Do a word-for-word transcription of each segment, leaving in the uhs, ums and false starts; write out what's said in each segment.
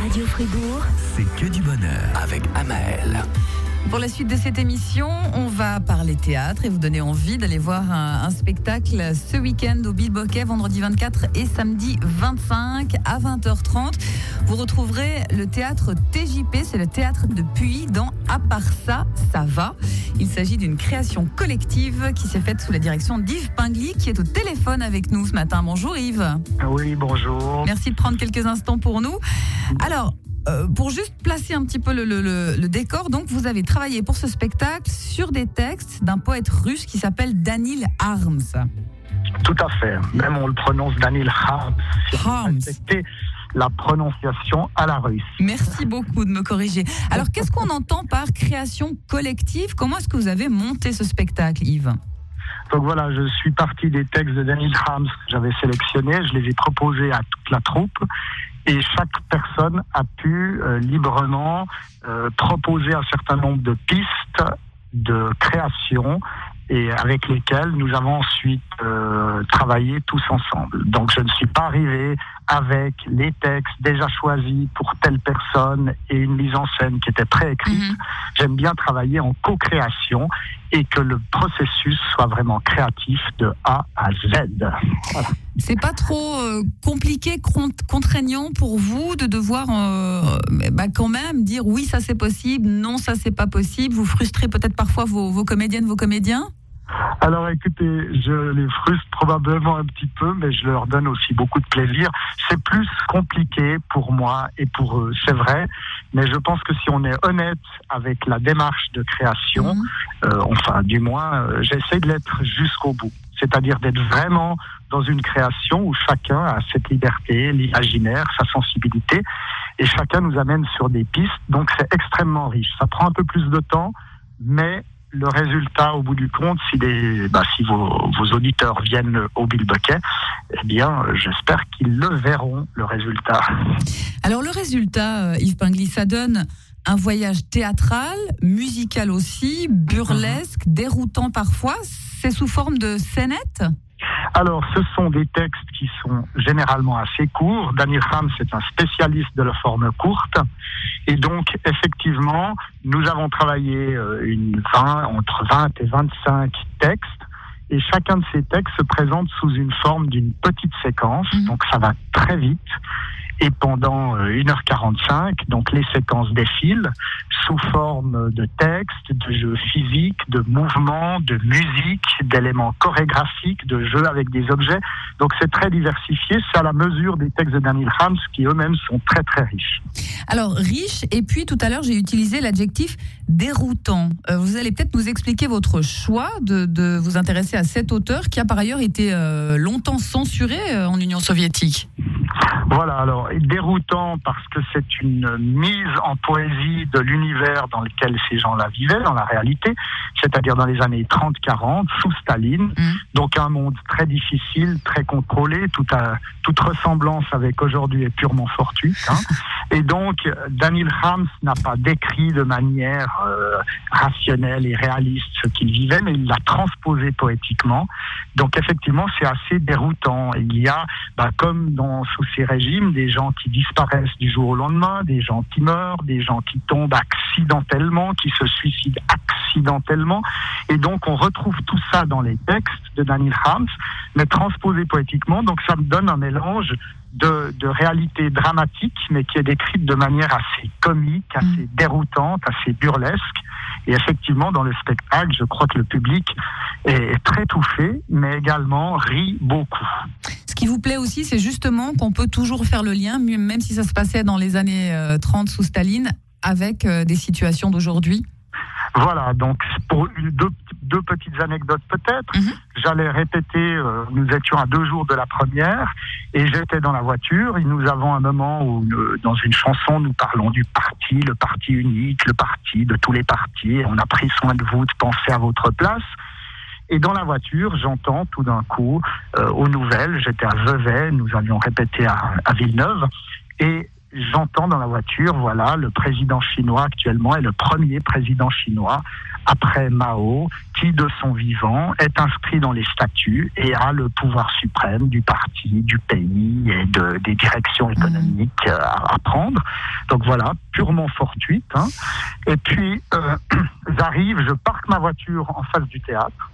Radio Fribourg, c'est que du bonheur avec Amael. Pour la suite de cette émission, on va parler théâtre et vous donner envie d'aller voir un, un spectacle ce week-end au Bilboquet, vendredi vingt-quatre et samedi vingt-cinq à vingt heures trente. Vous retrouverez le théâtre T J P, c'est le théâtre de Puy dans À part ça, ça va. Il s'agit d'une création collective qui s'est faite sous la direction d'Yves Pingly qui est au téléphone avec nous ce matin. Bonjour Yves. Oui, bonjour. Merci de prendre quelques instants pour nous. Alors, Euh, pour juste placer un petit peu le, le, le, le décor, donc vous avez travaillé pour ce spectacle sur des textes d'un poète russe qui s'appelle Danil Harms. Tout à fait. Même on le prononce Danil Harms. Harms. C'était la prononciation à la russe. Merci beaucoup de me corriger. Alors, qu'est-ce qu'on entend par création collective ? Comment est-ce que vous avez monté ce spectacle, Yves ? Donc voilà, je suis parti des textes de Danil Harms que j'avais sélectionnés. Je les ai proposés à toute la troupe. Et chaque personne a pu euh, librement euh, proposer un certain nombre de pistes de création et avec lesquelles nous avons ensuite euh, travaillé tous ensemble. Donc je ne suis pas arrivé avec les textes déjà choisis pour telle personne et une mise en scène qui était préécrite. Mmh. J'aime bien travailler en co-création et que le processus soit vraiment créatif de A à Z. Voilà. C'est pas trop euh, compliqué, contraignant pour vous de devoir euh, bah quand même dire oui, ça c'est possible, non, ça c'est pas possible. Vous frustrez peut-être parfois vos, vos comédiennes, vos comédiens ? Alors écoutez, je les frustre probablement un petit peu, mais je leur donne aussi beaucoup de plaisir. C'est plus compliqué pour moi et pour eux, c'est vrai, mais je pense que si on est honnête avec la démarche de création, mmh. euh, enfin du moins, euh, j'essaie de l'être jusqu'au bout. C'est-à-dire d'être vraiment dans une création où chacun a cette liberté, l'imaginaire, sa sensibilité, et chacun nous amène sur des pistes, donc c'est extrêmement riche. Ça prend un peu plus de temps, mais le résultat, au bout du compte, si, les, bah, si vos, vos auditeurs viennent au Bilboquet, eh bien, j'espère qu'ils le verront, le résultat. Alors, le résultat, Yves Pingly, ça donne un voyage théâtral, musical aussi, burlesque, mmh. déroutant parfois. C'est sous forme de scénette ? Alors, ce sont des textes qui sont généralement assez courts. Danil Harms est un spécialiste de la forme courte. Et donc, effectivement, nous avons travaillé une vingt, entre vingt et vingt-cinq textes. Et chacun de ces textes se présente sous une forme d'une petite séquence. Mmh. Donc, ça va très vite. Et pendant une heure quarante-cinq, donc les séquences défilent sous forme de textes, de jeux physiques, de mouvements, de musique, d'éléments chorégraphiques, de jeux avec des objets. Donc c'est très diversifié, c'est à la mesure des textes de Danil Harms qui eux-mêmes sont très très riches. Alors riche, et puis tout à l'heure j'ai utilisé l'adjectif déroutant. Euh, vous allez peut-être nous expliquer votre choix de, de vous intéresser à cet auteur qui a par ailleurs été euh, longtemps censuré euh, en Union soviétique. Voilà, alors déroutant parce que c'est une mise en poésie de l'univers dans lequel ces gens-là vivaient, dans la réalité, c'est-à-dire dans les années trente quarante, sous Staline, mmh. donc un monde très difficile, très contrôlé, tout à, toute ressemblance avec aujourd'hui est purement fortuite. Hein. Et donc, Danil Harms n'a pas décrit de manière euh, rationnelle et réaliste ce qu'il vivait, mais il l'a transposé poétiquement. Donc effectivement, c'est assez déroutant. Il y a, bah, comme dans sous ces régimes, des gens qui disparaissent du jour au lendemain, des gens qui meurent, des gens qui tombent accidentellement, qui se suicident accidentellement. Et donc, on retrouve tout ça dans les textes de Danil Harms, mais transposé poétiquement. Donc, ça me donne un mélange de, de réalité dramatique, mais qui est décrite de manière assez comique, assez mmh. déroutante, assez burlesque. Et effectivement, dans le spectacle, je crois que le public est très touché, mais également rit beaucoup. Ce qui vous plaît aussi, c'est justement qu'on peut toujours faire le lien, même si ça se passait dans les années trente sous Staline, avec des situations d'aujourd'hui. Voilà, donc pour deux, deux petites anecdotes peut-être. Mmh. J'allais répéter, euh, nous étions à deux jours de la première et j'étais dans la voiture et nous avons un moment où euh, dans une chanson nous parlons du parti, le parti unique, le parti de tous les partis. On a pris soin de vous, de penser à votre place. Et dans la voiture, j'entends tout d'un coup, euh, aux nouvelles, j'étais à Vevey, nous avions répété à, à Villeneuve, et j'entends dans la voiture, voilà, le président chinois actuellement est le premier président chinois après Mao, qui de son vivant est inscrit dans les statuts et a le pouvoir suprême du parti, du pays et de, des directions économiques mmh. à, à prendre. Donc voilà, purement fortuite. Hein. Et puis, euh, j'arrive, je parque ma voiture en face du théâtre,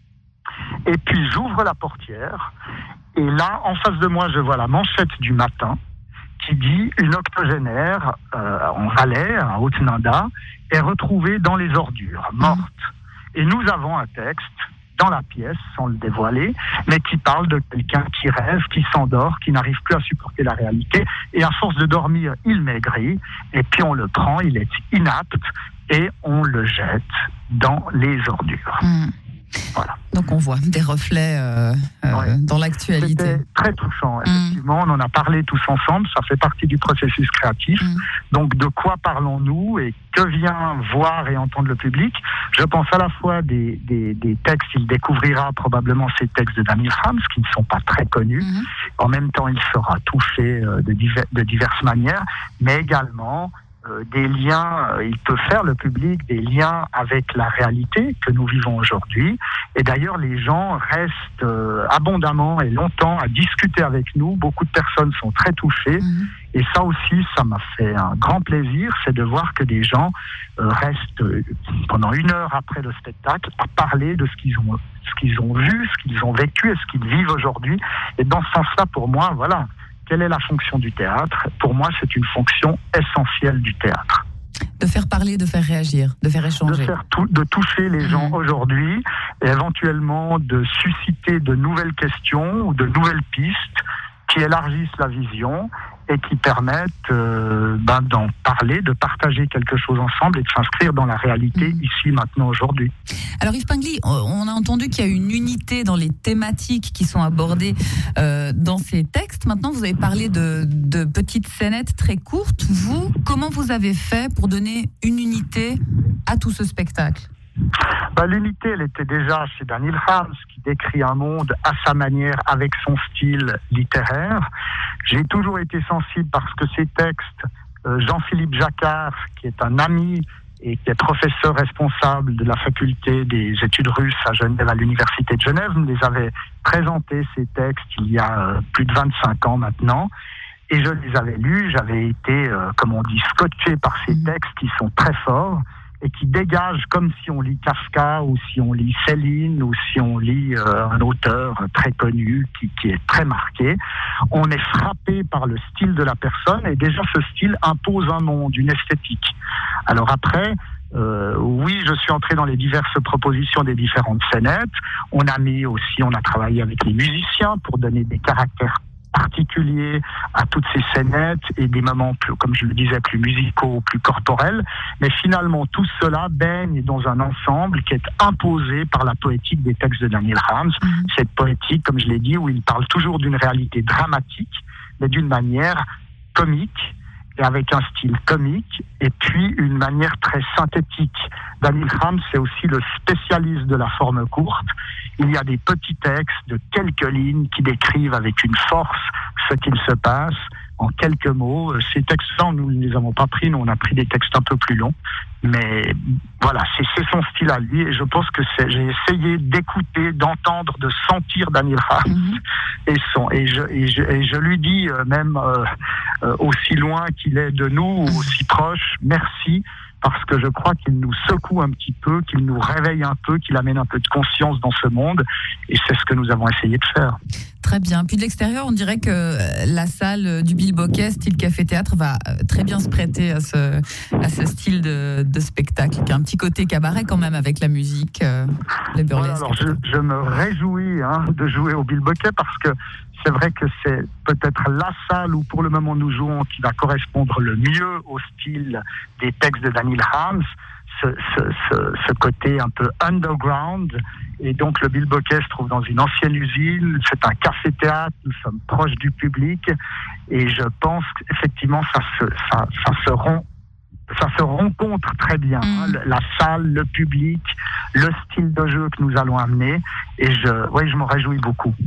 et puis j'ouvre la portière, et là, en face de moi, je vois la manchette du Matin, qui dit une octogénaire euh, en Valais, à Haute-Nanda, est retrouvée dans les ordures, morte. Et nous avons un texte dans la pièce, sans le dévoiler, mais qui parle de quelqu'un qui rêve, qui s'endort, qui n'arrive plus à supporter la réalité, et à force de dormir, il maigrit, et puis on le prend, il est inapte, et on le jette dans les ordures. Mmh. Voilà. Donc on voit des reflets euh, euh, ouais. dans l'actualité. C'était très touchant, effectivement. Mmh. On en a parlé tous ensemble, ça fait partie du processus créatif. Mmh. Donc de quoi parlons-nous et que vient voir et entendre le public? Je pense à la fois des, des, des textes, il découvrira probablement ces textes de Daniel Rams, qui ne sont pas très connus. Mmh. En même temps, il sera touché de, divers, de diverses manières, mais également Euh, des liens, euh, il peut faire, le public, des liens avec la réalité que nous vivons aujourd'hui. Et d'ailleurs, les gens restent euh, abondamment et longtemps à discuter avec nous. Beaucoup de personnes sont très touchées. Mmh. Et ça aussi, ça m'a fait un grand plaisir, c'est de voir que des gens euh, restent euh, pendant une heure après le spectacle à parler de ce qu'ils ont, ce qu'ils ont vu, ce qu'ils ont vécu et ce qu'ils vivent aujourd'hui. Et dans ce sens-là, pour moi, voilà. Quelle est la fonction du théâtre? Pour moi, c'est une fonction essentielle du théâtre. De faire parler, de faire réagir, de faire échanger. De, faire tout, de toucher les gens mmh. aujourd'hui et éventuellement de susciter de nouvelles questions ou de nouvelles pistes qui élargissent la vision et qui permettent euh, ben, d'en parler, de partager quelque chose ensemble et de s'inscrire dans la réalité mmh. ici, maintenant, aujourd'hui. Alors Yves Pinguely, on a entendu qu'il y a une unité dans les thématiques qui sont abordées euh, dans ces textes. Maintenant, vous avez parlé de, de petites scénettes très courtes. Vous, comment vous avez fait pour donner une unité à tout ce spectacle? Bah, l'unité, elle était déjà chez Daniel Rams, qui décrit un monde à sa manière, avec son style littéraire. J'ai toujours été sensible parce que ces textes, euh, Jean-Philippe Jacquard, qui est un ami et qui est professeur responsable de la faculté des études russes à Genève, à l'université de Genève, me les avait présentés, ces textes, il y a euh, plus de vingt-cinq ans maintenant. Et je les avais lus, j'avais été, euh, comme on dit, scotché par ces textes qui sont très forts et qui dégagent comme si on lit Kafka ou si on lit Céline ou si on lit euh, un auteur très connu qui, qui est très marqué. On est frappé par le style de la personne et déjà ce style impose un monde, une esthétique. Alors après, euh, oui, je suis entré dans les diverses propositions des différentes scénettes. On a mis aussi, on a travaillé avec les musiciens pour donner des caractères particulier à toutes ces scénettes et des moments plus, comme je le disais, plus musicaux, plus corporels. Mais finalement, tout cela baigne dans un ensemble qui est imposé par la poétique des textes de Daniel Rams. Mmh. Cette poétique, comme je l'ai dit, où il parle toujours d'une réalité dramatique, mais d'une manière comique et avec un style comique et puis une manière très synthétique. Daniel Rams, c'est aussi le spécialiste de la forme courte. Il y a des petits textes de quelques lignes qui décrivent avec une force ce qu'il se passe en quelques mots. Ces textes-là, nous ne les avons pas pris, nous on a pris des textes un peu plus longs. Mais voilà, c'est, c'est son style à lui et je pense que c'est, j'ai essayé d'écouter, d'entendre, de sentir Daniel Rams mm-hmm. et, son, et, je, et, je, et je lui dis euh, même euh, euh, aussi loin qu'il est de nous, ou aussi proche, merci. Parce que je crois qu'il nous secoue un petit peu, qu'il nous réveille un peu, qu'il amène un peu de conscience dans ce monde. Et c'est ce que nous avons essayé de faire. Très bien. Puis de l'extérieur, on dirait que la salle du Bilboquet, style café-théâtre, va très bien se prêter à ce, à ce style de, de spectacle, qui a un petit côté cabaret quand même avec la musique, euh, le burlesque. Voilà, alors je, je me réjouis hein, de jouer au Bilboquet parce que c'est vrai que c'est peut-être la salle où pour le moment nous jouons qui va correspondre le mieux au style des textes de Daniel Rams, ce, ce, ce, ce côté un peu underground. Et donc le Bilboquet se trouve dans une ancienne usine, c'est un café-théâtre, nous sommes proches du public et je pense qu'effectivement ça se, ça, ça se rend ça se rencontre très bien, mmh. hein, la salle, le public, le style de jeu que nous allons amener, et je, ouais, je m'en réjouis beaucoup.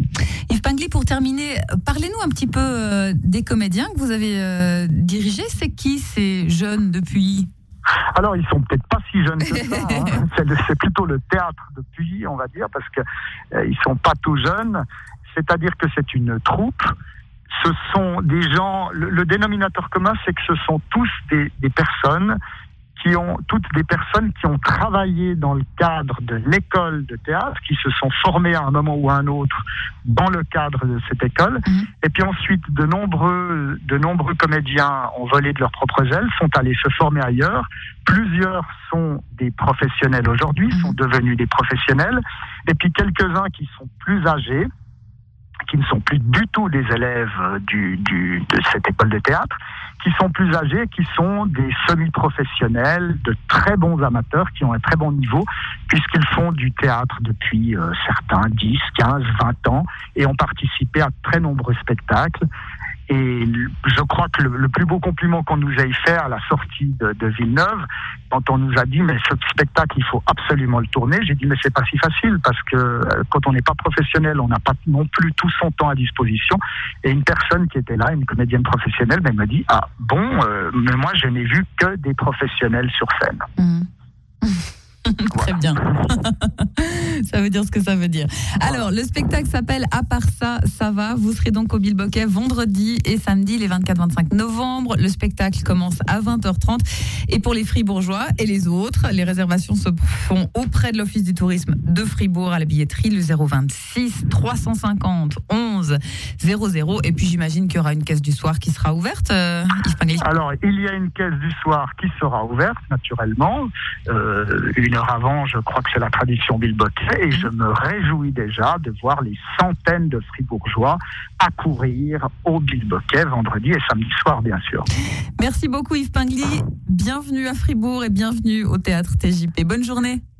Yves Pingly, pour terminer, parlez-nous un petit peu euh, des comédiens que vous avez euh, dirigés. C'est qui ces jeunes depuis ? Alors, ils sont peut-être pas si jeunes que ça. Hein. C'est, le, c'est plutôt le théâtre depuis, on va dire, parce que euh, ils sont pas tout jeunes. C'est-à-dire que c'est une troupe. Ce sont des gens. Le, le dénominateur commun, c'est que ce sont tous des, des personnes qui ont toutes des personnes qui ont travaillé dans le cadre de l'école de théâtre, qui se sont formées à un moment ou à un autre dans le cadre de cette école. Mmh. Et puis ensuite, de nombreux, de nombreux comédiens ont volé de leurs propres ailes, sont allés se former ailleurs. Plusieurs sont des professionnels aujourd'hui, mmh. sont devenus des professionnels. Et puis quelques-uns qui sont plus âgés, qui ne sont plus du tout des élèves du, du, de cette école de théâtre, qui sont plus âgés, qui sont des semi-professionnels, de très bons amateurs, qui ont un très bon niveau, puisqu'ils font du théâtre depuis euh, certains dix, quinze, vingt ans, et ont participé à de très nombreux spectacles. Et je crois que le, le plus beau compliment qu'on nous ait fait à la sortie de, de Villeneuve, quand on nous a dit mais ce spectacle il faut absolument le tourner, j'ai dit mais c'est pas si facile parce que euh, quand on n'est pas professionnel, on n'a pas non plus tout son temps à disposition. Et une personne qui était là, une comédienne professionnelle, elle me dit ah bon, euh, mais moi je n'ai vu que des professionnels sur scène. Mmh. Très bien. Ça veut dire ce que ça veut dire. Alors, le spectacle s'appelle À part ça, ça va. Vous serez donc au Bilboquet vendredi et samedi, les vingt-quatre vingt-cinq novembre. Le spectacle commence à vingt heures trente. Et pour les Fribourgeois et les autres, les réservations se font auprès de l'Office du tourisme de Fribourg à la billetterie, le zéro vingt-six trois cent cinquante onze zéro zéro. Et puis, j'imagine qu'il y aura une caisse du soir qui sera ouverte, euh, Yves Pingly. Alors, il y a une caisse du soir qui sera ouverte, naturellement. Euh, une heure avant, je crois que c'est la tradition Bilboquet, et je me réjouis déjà de voir les centaines de Fribourgeois accourir au Bilboquet vendredi et samedi soir, bien sûr. Merci beaucoup Yves Pingly, bienvenue à Fribourg et bienvenue au Théâtre T J P. Bonne journée.